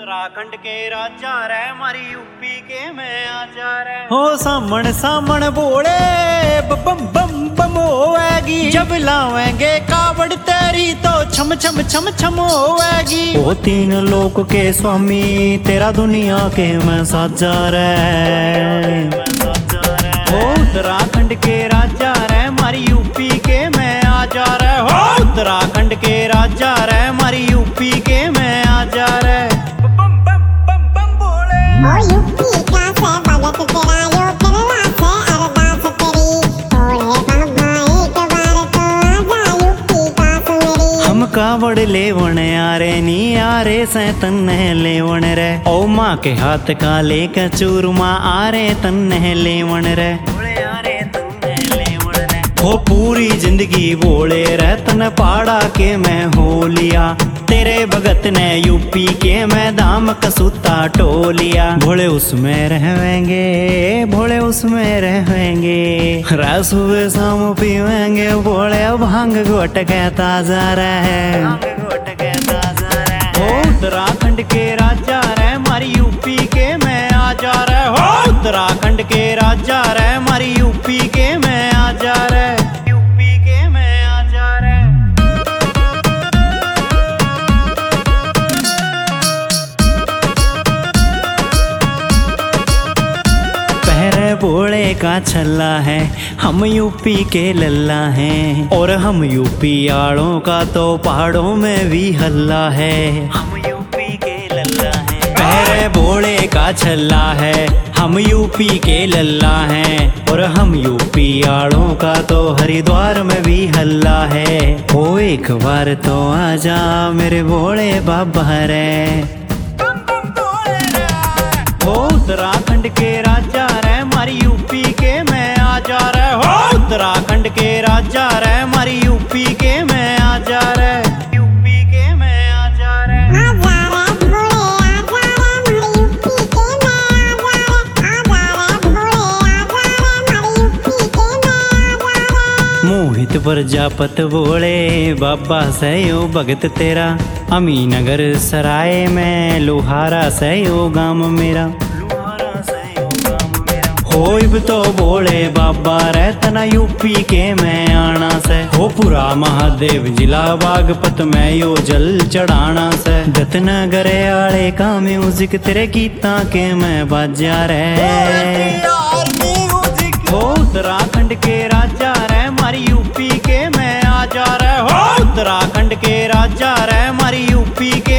उत्तराखंड के राजा रे हमारी यूपी के मैं आजा रे। हो सामण सामण बोले बम बम बम होएगी, जब लावेंगे कावड़ तेरी तो छम छम छम छम होएगी। ओ तीन लोक के स्वामी तेरा दुनिया के मैं साजा रे। हो उत्तराखंड के राजा रे हमारी यूपी के मैं आजा रे। हो उत्तराखंड के राजा रे हमारी यूपी के मैं आजा रे। बम बम बम बम बोले ओ यूपी का से भगत तेरा यो करला से अरदास तेरी। ओरे बाबा एक बार तो आजा यूपी का सुमेरी। हम कावड़ लेवण आरे नी आरे से तन्ने लेवण रे। ओ माँ के हाथ का लेकर चूरमा आरे तन्ने लेवण रे। हो पूरी जिंदगी बोले रतन पाड़ा के मैं हो लिया, तेरे भगत ने यूपी के मैं दाम कसूता टोलिया। भोले उसमें रहेंगे भोले उसमें रहेंगे, रात सुबह शाम पीवेंगे भोले भांग घोट के ताजा रहे। हो उत्तराखंड के राजा रे हमारी यूपी के मैं आजा रे। हो उत्तराखंड के राजा रे हमारी यूपी के मैं आजा रे। यूपी के मैं आजा रे। पहरे बोले का छल्ला है, हम यूपी के लल्ला हैं, और हम यूपी आड़ों का तो पहाड़ों में भी हल्ला है। हम यूपी के लल्ला हैं। पहरे बोले का छल्ला है, हम यूपी के लल्ला हैं, और हम यूपी आड़ों का तो हरिद्वार में भी हल्ला है। ओ एक बार तो आजा मेरे भोले बाबा रे। हो उत्तराखंड के राजा रे हमारी यूपी के मैं आजा रे। हो उत्तराखंड के राजा रे हमारी यूपी के मैं आजा रे। यूपी के मैं आजा रे। आजा रे भोले आजा रे हमारी यूपी के मैं आजा रे। आजा रे भोले आजा रे हमारी यूपी के मैं आजा रे। मोहित प्रजापत बोले बाबा सयो भगत तेरा, अमीनगर सराय में लोहारा सयो गाम मेरा। होइब तो बोले बाबा रे तना यूपी के मैं आना से। हो पूरा महादेव जिला बागपत में यो जल चढ़ाना से। गतनगर आले का म्यूजिक तेरे गीता के मैं बाजा रे। हो उत्तराखंड के राजा रे हमारी यूपी के मैं आजा रे। हो उत्तराखंड के राजा रे हमारी यूपी के